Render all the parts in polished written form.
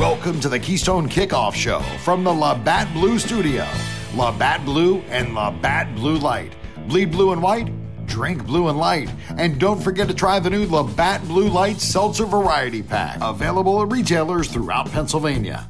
Welcome to the Keystone Kickoff Show from the Labatt Blue Studio. Labatt Blue and Labatt Blue Light. Bleed blue and white, drink blue and light. And don't forget to try the new Labatt Blue Light Seltzer Variety Pack. Available at retailers throughout Pennsylvania.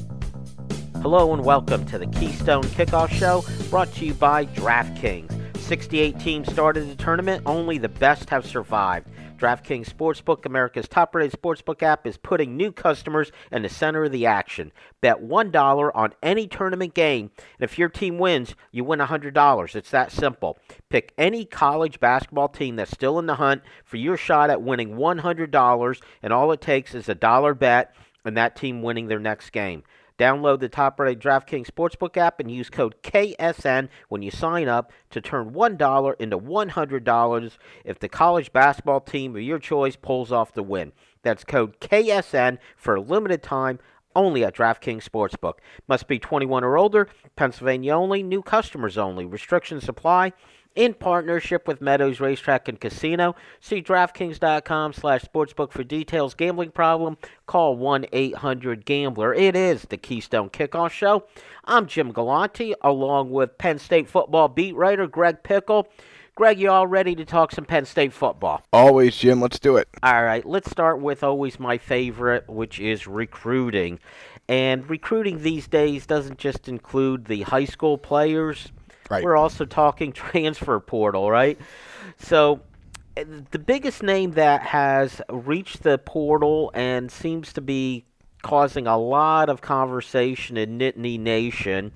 Hello and welcome to the Keystone Kickoff Show, brought to you by DraftKings. 68 teams started the tournament, only the best have survived. DraftKings Sportsbook, America's top-rated sportsbook app, is putting new customers in the center of the action. Bet $1 on any tournament game, and if your team wins, you win $100. It's that simple. Pick any college basketball team that's still in the hunt for your shot at winning $100, and all it takes is a dollar bet and that team winning their next game. Download the top-rated DraftKings Sportsbook app and use code KSN when you sign up to turn $1 into $100 if the college basketball team of your choice pulls off the win. That's code KSN for a limited time only at DraftKings Sportsbook. Must be 21 or older, Pennsylvania only, new customers only. Restrictions apply. In partnership with Meadows Racetrack and Casino. See DraftKings.com/sportsbook for details. Gambling problem? Call 1-800-GAMBLER. It is the Keystone Kickoff Show. I'm Jim Galante, along with Penn State football beat writer Greg Pickle. Greg, you all ready to talk some Penn State football? Always, Jim. Let's do it. All right, let's start with always my favorite, which is recruiting. And recruiting these days doesn't just include the high school players. Right. We're also talking transfer portal, right? So the biggest name that has reached the portal and seems to be causing a lot of conversation in Nittany Nation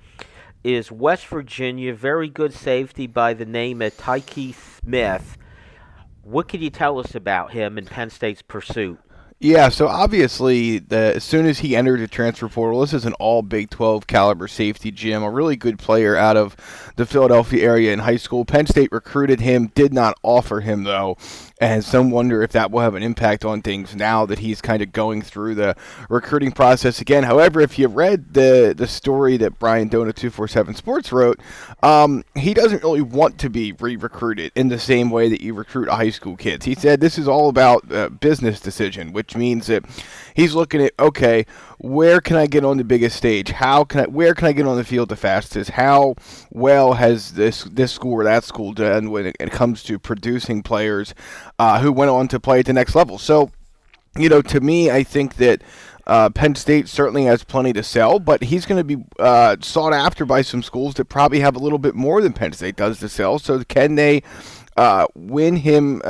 is West Virginia, very good safety by the name of Tykee Smith. What can you tell us about him in Penn State's pursuit? Yeah, so obviously, as soon as he entered the transfer portal, this is an all Big 12 caliber safety, Jim, a really good player out of the Philadelphia area in high school. Penn State recruited him, did not offer him, though, and some wonder if that will have an impact on things now that he's kind of going through the recruiting process again. However, if you read the story that Brian Dona 247 Sports wrote, he doesn't really want to be re-recruited in the same way that you recruit high school kids. He said this is all about a business decision, which means that he's looking at, okay, where can I get on the biggest stage? Where can I get on the field the fastest? How well has this school or that school done when it comes to producing players who went on to play at the next level? So, to me, I think that Penn State certainly has plenty to sell, but he's going to be sought after by some schools that probably have a little bit more than Penn State does to sell. So can they win him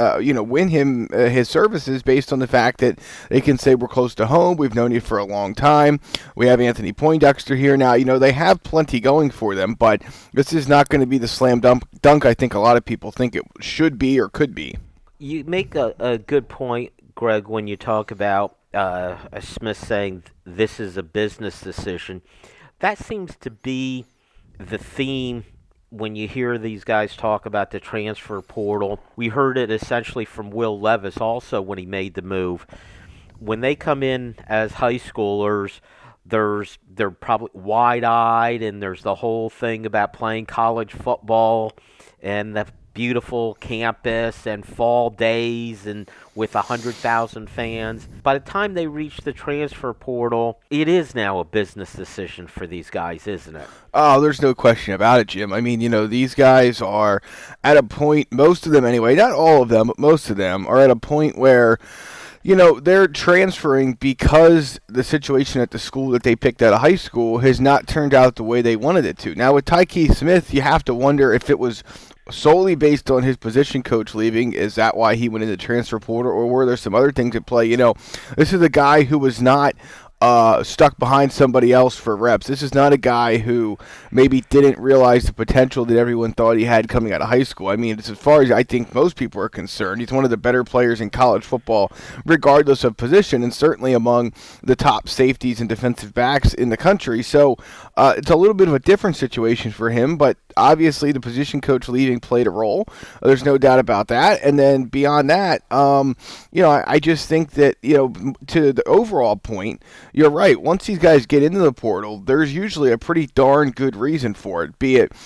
his services based on the fact that they can say we're close to home, we've known you for a long time, we have Anthony Poindexter here now. They have plenty going for them, but this is not going to be the slam dunk I think a lot of people think it should be or could be. You make a good point, Greg, when you talk about Smith saying this is a business decision. That seems to be the theme when you hear these guys talk about the transfer portal. We heard it essentially from Will Levis also when he made the move. When they come in as high schoolers, they're probably wide-eyed, and there's the whole thing about playing college football and the beautiful campus and fall days and with 100,000 fans. By the time they reach the transfer portal, it is now a business decision for these guys, isn't it? Oh, there's no question about it, Jim. I mean, these guys are at a point, most of them anyway, not all of them, but most of them are at a point where they're transferring because the situation at the school that they picked out of high school has not turned out the way they wanted it to. Now, with Tykee Smith, you have to wonder if it was solely based on his position coach leaving. Is that why he went into the transfer portal, or were there some other things at play? This is a guy who was not stuck behind somebody else for reps. This is not a guy who maybe didn't realize the potential that everyone thought he had coming out of high school. I mean, as far as I think most people are concerned, he's one of the better players in college football, regardless of position, and certainly among the top safeties and defensive backs in the country. So it's a little bit of a different situation for him, but obviously the position coach leaving played a role. There's no doubt about that. And then beyond that, I just think that, to the overall point, you're right. Once these guys get into the portal, there's usually a pretty darn good reason for it. Be it,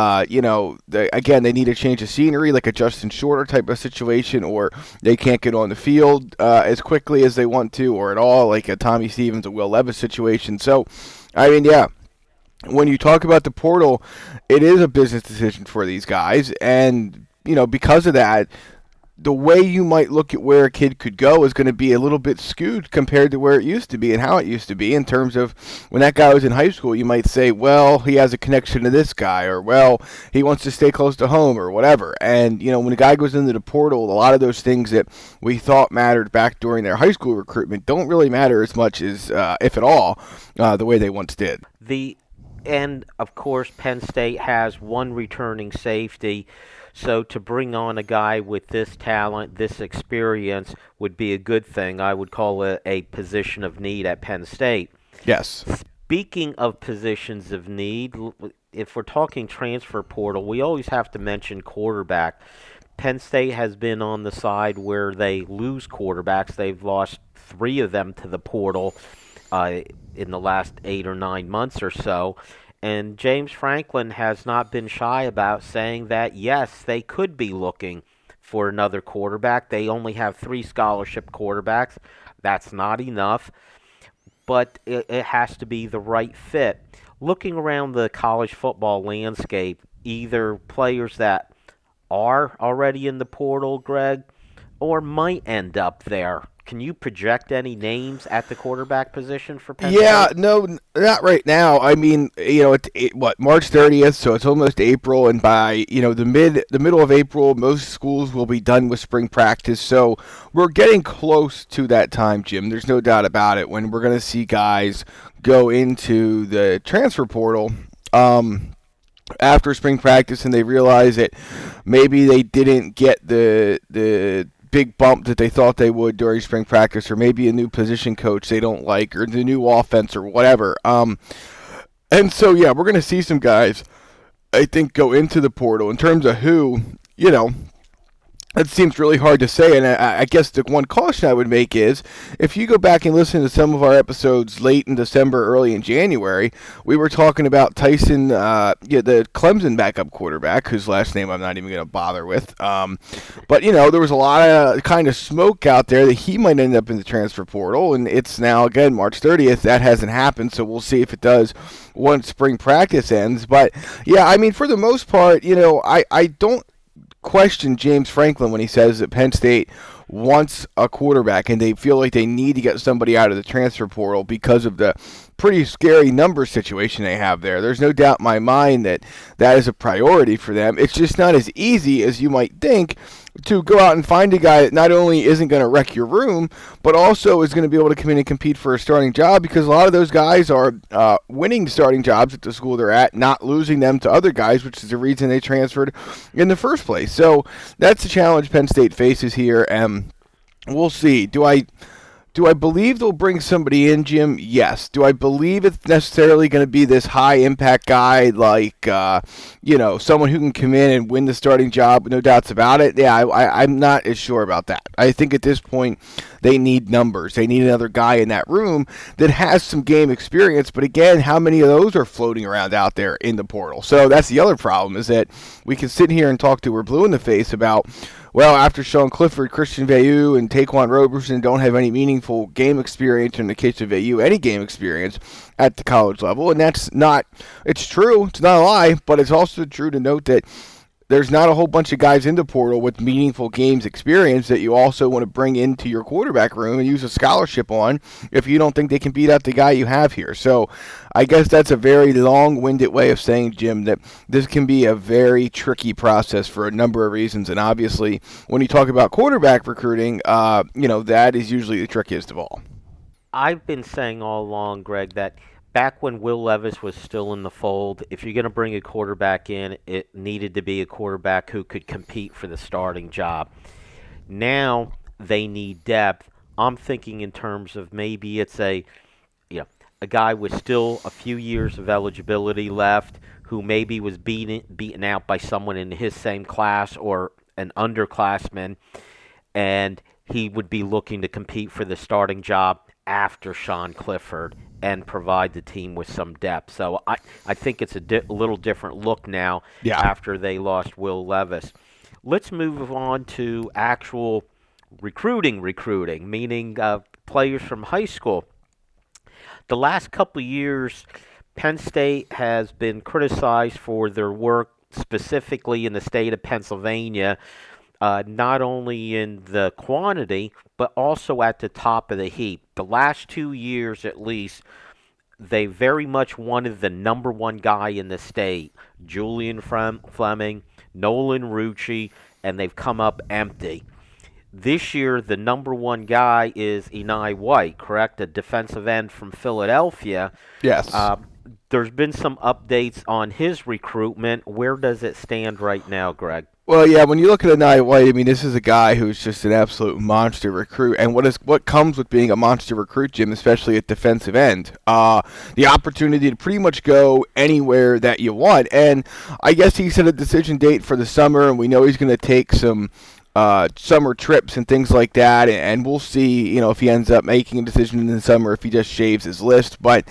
again, they need a change of scenery, like a Justin Shorter type of situation, or they can't get on the field as quickly as they want to, or at all, like a Tommy Stevens, a Will Levis situation. So, I mean, yeah. When you talk about the portal, it is a business decision for these guys, and because of that, the way you might look at where a kid could go is going to be a little bit skewed compared to where it used to be and how it used to be. In terms of when that guy was in high school, you might say, well, he has a connection to this guy, or well, he wants to stay close to home, or whatever. And when a guy goes into the portal, a lot of those things that we thought mattered back during their high school recruitment don't really matter as much as, if at all, the way they once did. And, of course, Penn State has one returning safety, so to bring on a guy with this talent, this experience, would be a good thing. I would call it a position of need at Penn State. Yes. Speaking of positions of need, if we're talking transfer portal, we always have to mention quarterback. Penn State has been on the side where they lose quarterbacks. They've lost 3 of them to the portal in the last 8 or 9 months or so. And James Franklin has not been shy about saying that, yes, they could be looking for another quarterback. They only have 3 scholarship quarterbacks. That's not enough, but it has to be the right fit. Looking around the college football landscape, either players that are already in the portal, Greg, or might end up there. Can you project any names at the quarterback position for Penn State? Yeah, no, not right now. I mean, March 30th, so it's almost April, and by, the middle of April, most schools will be done with spring practice. So we're getting close to that time, Jim. There's no doubt about it, when we're going to see guys go into the transfer portal after spring practice, and they realize that maybe they didn't get the big bump that they thought they would during spring practice, or maybe a new position coach they don't like, or the new offense, or whatever. And so, yeah, we're going to see some guys, I think, go into the portal. In terms of who, it seems really hard to say, and I guess the one caution I would make is, if you go back and listen to some of our episodes late in December, early in January, we were talking about Tyson, the Clemson backup quarterback, whose last name I'm not even going to bother with. But, there was a lot of kind of smoke out there that he might end up in the transfer portal, and it's now, again, March 30th. That hasn't happened, so we'll see if it does once spring practice ends. But, yeah, I mean, for the most part, I don't question James Franklin when he says that Penn State wants a quarterback and they feel like they need to get somebody out of the transfer portal because of the pretty scary number situation they have there. There's no doubt in my mind that that is a priority for them. It's just not as easy as you might think to go out and find a guy that not only isn't going to wreck your room, but also is going to be able to come in and compete for a starting job, because a lot of those guys are winning starting jobs at the school they're at, not losing them to other guys, which is the reason they transferred in the first place. So that's the challenge Penn State faces here, and we'll see. Do I believe they'll bring somebody in, Jim? Yes. Do I believe it's necessarily going to be this high-impact guy like, someone who can come in and win the starting job? No doubts about it. Yeah, I'm not as sure about that. I think at this point they need numbers. They need another guy in that room that has some game experience. But again, how many of those are floating around out there in the portal? So that's the other problem, is that we can sit here and talk to we're blue in the face about, well, after Sean Clifford, Christian Veilleux, and Taquan Roberson don't have any meaningful game experience, in the case of Veilleux, any game experience at the college level. And that's not, it's true, it's not a lie, but it's also true to note that there's not a whole bunch of guys in the portal with meaningful games experience that you also want to bring into your quarterback room and use a scholarship on if you don't think they can beat out the guy you have here. So I guess that's a very long-winded way of saying, Jim, that this can be a very tricky process for a number of reasons. And obviously, when you talk about quarterback recruiting, that is usually the trickiest of all. I've been saying all along, Greg, that back when Will Levis was still in the fold, if you're going to bring a quarterback in, it needed to be a quarterback who could compete for the starting job. Now they need depth. I'm thinking in terms of maybe it's a guy with still a few years of eligibility left, who maybe was beaten out by someone in his same class or an underclassman, and he would be looking to compete for the starting job after Sean Clifford and provide the team with some depth. So I think it's a little different look now after they lost Will Levis. Let's move on to actual recruiting, meaning players from high school. The last couple of years, Penn State has been criticized for their work specifically in the state of Pennsylvania, not only in the quantity, but also at the top of the heap. The last 2 years at least, they very much wanted the number one guy in the state, Julian Fleming, Nolan Rucci, and they've come up empty. This year, the number one guy is Enai White, correct? A defensive end from Philadelphia. Yes. There's been some updates on his recruitment. Where does it stand right now, Greg? Well, yeah, when you look at Enai White, I mean, this is a guy who's just an absolute monster recruit. And what comes with being a monster recruit, Jim, especially at defensive end? The opportunity to pretty much go anywhere that you want. And I guess he set a decision date for the summer, and we know he's going to take some summer trips and things like that. And we'll see, if he ends up making a decision in the summer, if he just shaves his list. But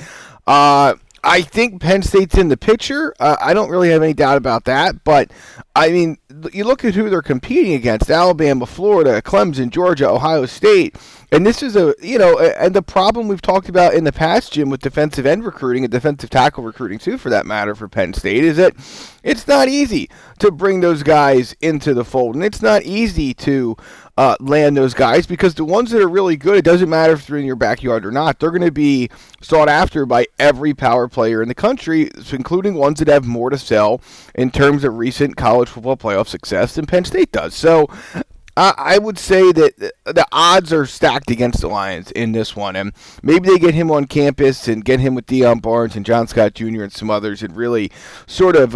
I think Penn State's in the picture. I don't really have any doubt about that. But, I mean, you look at who they're competing against: Alabama, Florida, Clemson, Georgia, Ohio State. And this is and the problem we've talked about in the past, Jim, with defensive end recruiting and defensive tackle recruiting, too, for that matter, for Penn State, is that it's not easy to bring those guys into the fold. And it's not easy to land those guys, because the ones that are really good, it doesn't matter if they're in your backyard or not, they're going to be sought after by every power player in the country, including ones that have more to sell in terms of recent college football playoff success than Penn State does. So I would say that the odds are stacked against the Lions in this one, and maybe they get him on campus and get him with Deion Barnes and John Scott Jr. and some others and really sort of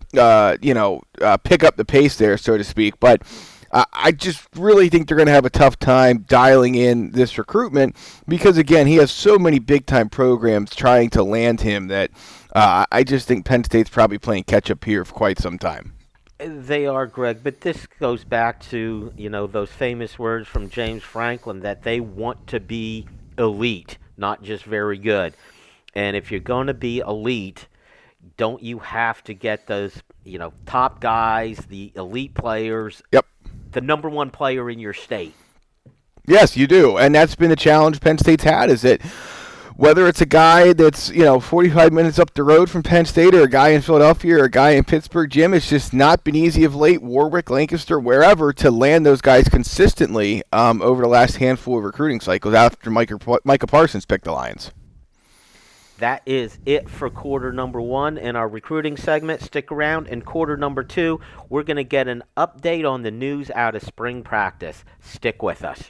pick up the pace there, so to speak. But I just really think they're going to have a tough time dialing in this recruitment because, again, he has so many big-time programs trying to land him that I just think Penn State's probably playing catch-up here for quite some time. They are, Greg, but this goes back to, those famous words from James Franklin that they want to be elite, not just very good. And if you're going to be elite, don't you have to get those, top guys, the elite players? Yep. The number one player in your state. Yes, you do. And that's been the challenge Penn State's had, is that whether it's a guy that's, 45 minutes up the road from Penn State or a guy in Philadelphia or a guy in Pittsburgh, Jim, it's just not been easy of late, Warwick, Lancaster, wherever, to land those guys consistently over the last handful of recruiting cycles after Micah Parsons picked the Lions. That is it for quarter number one in our recruiting segment. Stick around. In quarter number two, we're going to get an update on the news out of spring practice. Stick with us.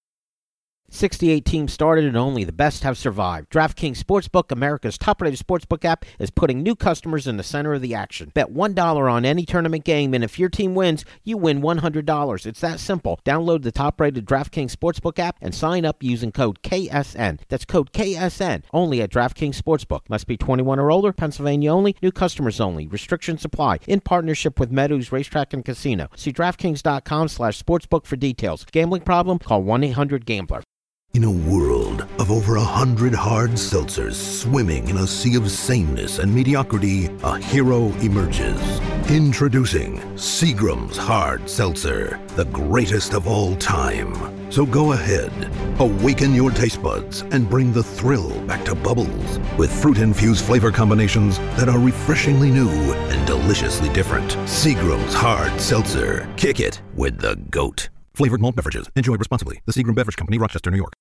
68 teams started and only the best have survived. DraftKings Sportsbook, America's top-rated sportsbook app, is putting new customers in the center of the action. Bet $1 on any tournament game, and if your team wins, you win $100. It's that simple. Download the top-rated DraftKings Sportsbook app and sign up using code KSN. That's code KSN, only at DraftKings Sportsbook. Must be 21 or older, Pennsylvania only, new customers only. Restrictions apply. In partnership with Meadows Racetrack and Casino. See DraftKings.com/sportsbook for details. Gambling problem? Call 1-800-GAMBLER. In a world of over 100 hard seltzers swimming in a sea of sameness and mediocrity, a hero emerges. Introducing Seagram's Hard Seltzer, the greatest of all time. So go ahead, awaken your taste buds and bring the thrill back to Bubbles with fruit-infused flavor combinations that are refreshingly new and deliciously different. Seagram's Hard Seltzer. Kick it with the GOAT. Flavored malt beverages. Enjoy responsibly. The Seagram Beverage Company, Rochester, New York.